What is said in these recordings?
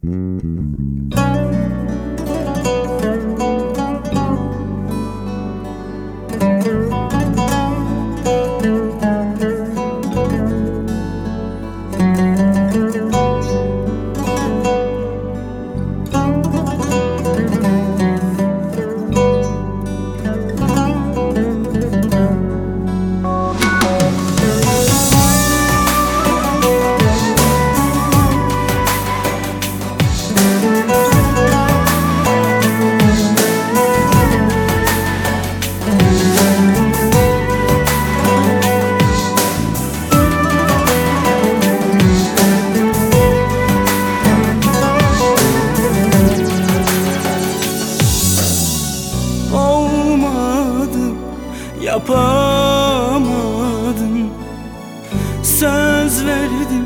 Yapamadım, söz verdim,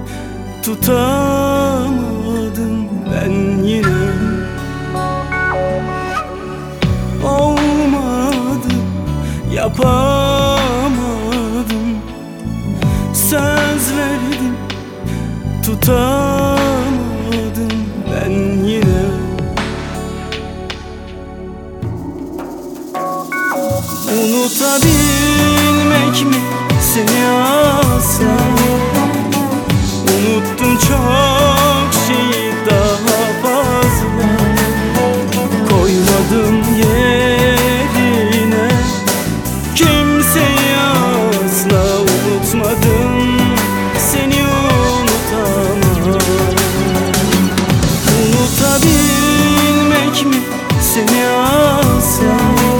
tutamadım ben yine. Olmadı, yapamadım, söz verdim, tutamadım ben yine. Unutabilmek mi seni asla? Unuttum çok şeyi daha fazla. Koymadım yerine kimseyi asla. Unutmadım seni, unutamam. Unutabilmek mi seni asla?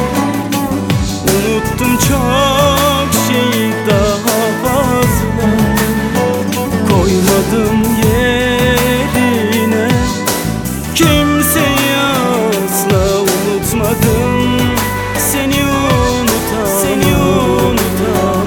Unuttum çok şeyi daha fazla. Koymadım yerine kimseyi asla. Unutmadım seni, unutamam. Seni unutamam.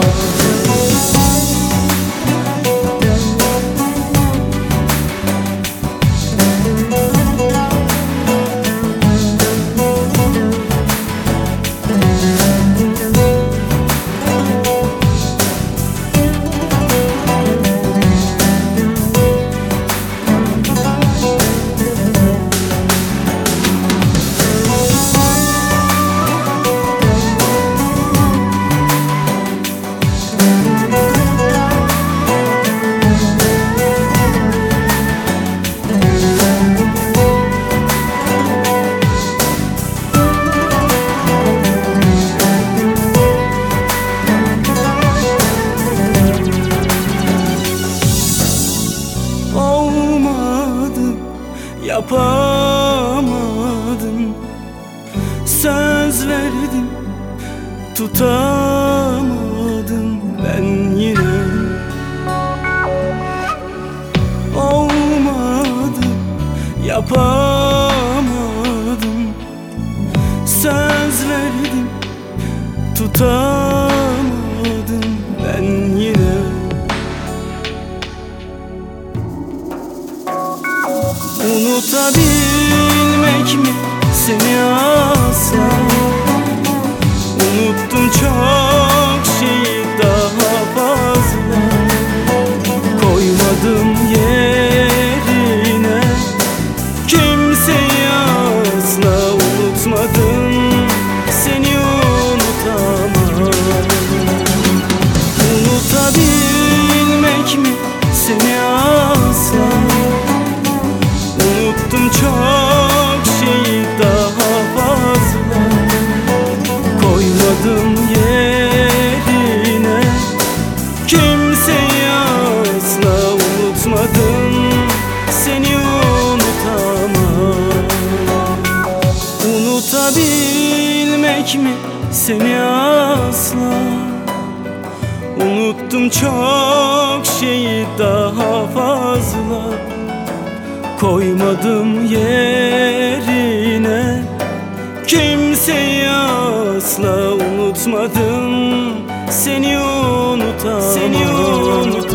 Yapamadım, söz verdim, tutamadım ben yine. Olmadı, yapamadım, söz verdim, tutamadım ben yine. Unutabilmek mi seni asla? Unuttum çok şeyi daha fazla. Koymadım yerine kimseyi asla. Unutmadım seni, unutamam. Unutabilmek mi seni asla? Unuttum çok şeyi daha fazla. Koymadım yerine kimseyi asla. Unutmadım seni, unutamam. Unutabilmek mi seni asla? Unuttum çok şeyi daha fazla. Koymadım yerine kimseyi asla. Unutmadım seni, unutamam. Seni unutamam.